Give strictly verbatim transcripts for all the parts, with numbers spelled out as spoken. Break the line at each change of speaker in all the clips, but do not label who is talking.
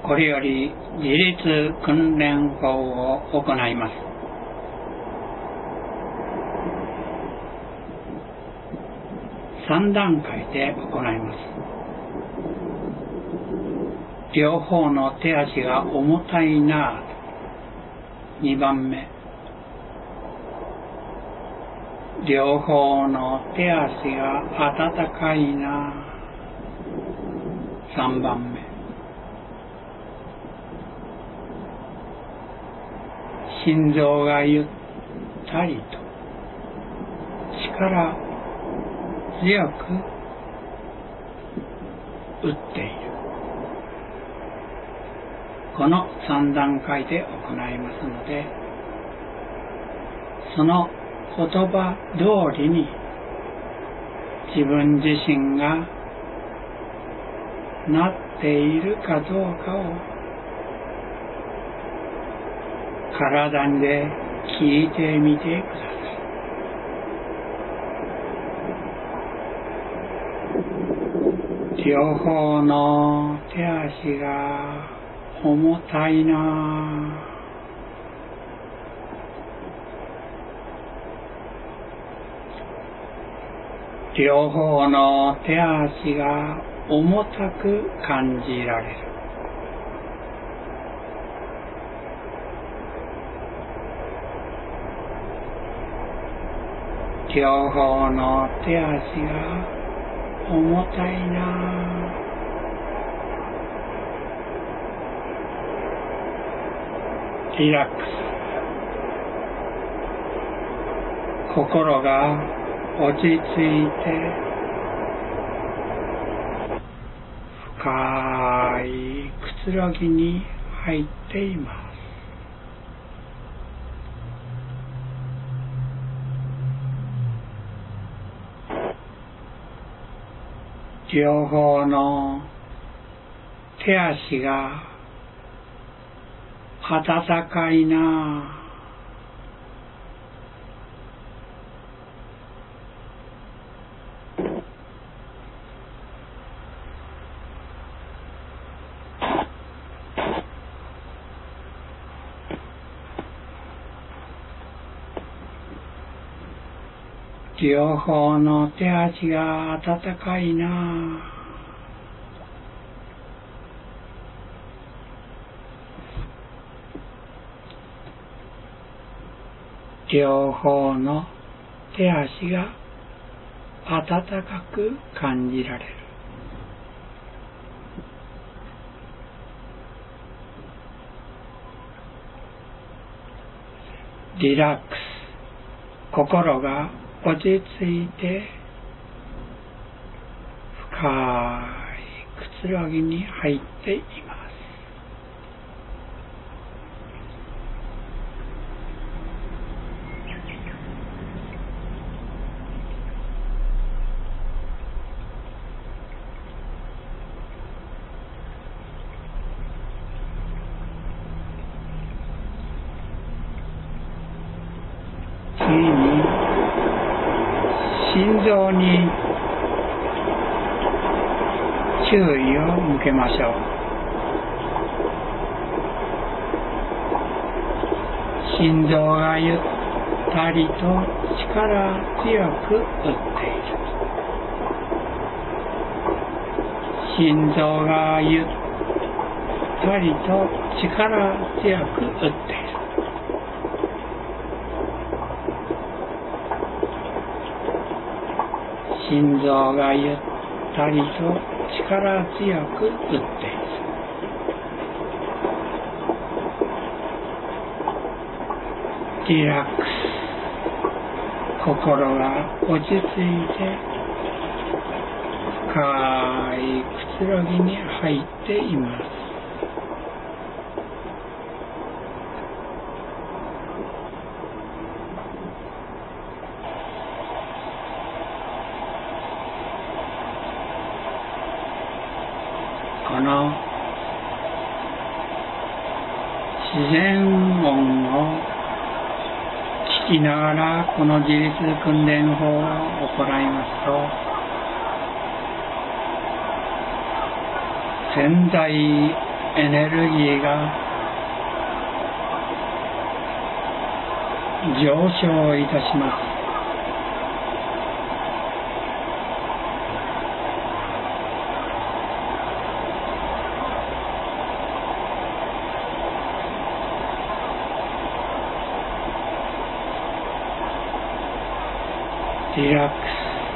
これより自立訓練法を行います。さん段階で行います。両方の手足が重たいな。にばんめ、両方の手足が温かいな。さんばんめ、心臓がゆったりと力強く打っている。このさん段階で行いますので、その言葉通りに自分自身がなっているかどうかを体で聞いてみてください。両方の手足が重たいな。両方の手足が重たく感じられる。両方の手足が重たいな。リラックス。心が落ち着いて深いくつろぎに入っています。両方の手足が温かいな。両方の手足が温かいな。両方の手足が温かく感じられる。リラックス。心が落ち着いて深いくつろぎに入っています。次に心臓に注意を向けましょう。心臓がゆったりと力強く打っている。心臓がゆったりと力強く打っている。心臓がゆったりと力強く打っている。リラックス。心が落ち着いて深いくつろぎに入っています。この自然音を聞きながらこの自律訓練法を行いますと、潜在エエネルギーが上昇いたします。リラックス。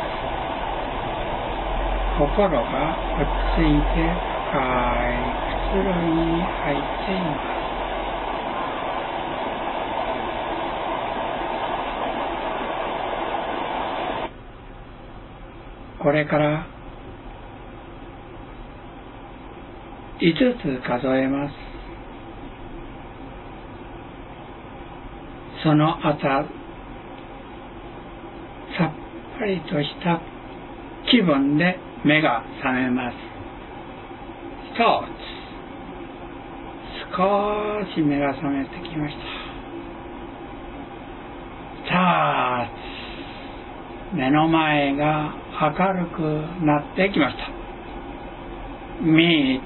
心が落ち着いて深いくつろぎに入っています。これからいつつ数えます。その後、さっぱりとした気分で目が覚めます。スタート。少し目が覚めてきました。スタート。目の前が明るくなってきました。みっ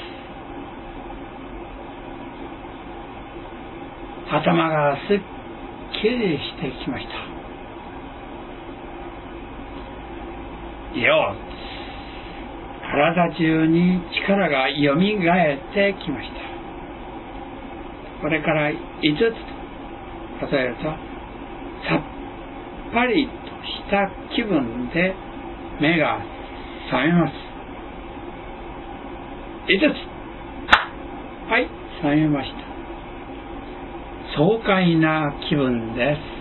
つ。頭がすっきりしてきました。よっつ。体中に力がよみがえってきました。これからいつつと数えると、さっぱりとした気分で目が覚めます。いつつ。はい、覚めました。爽快な気分です。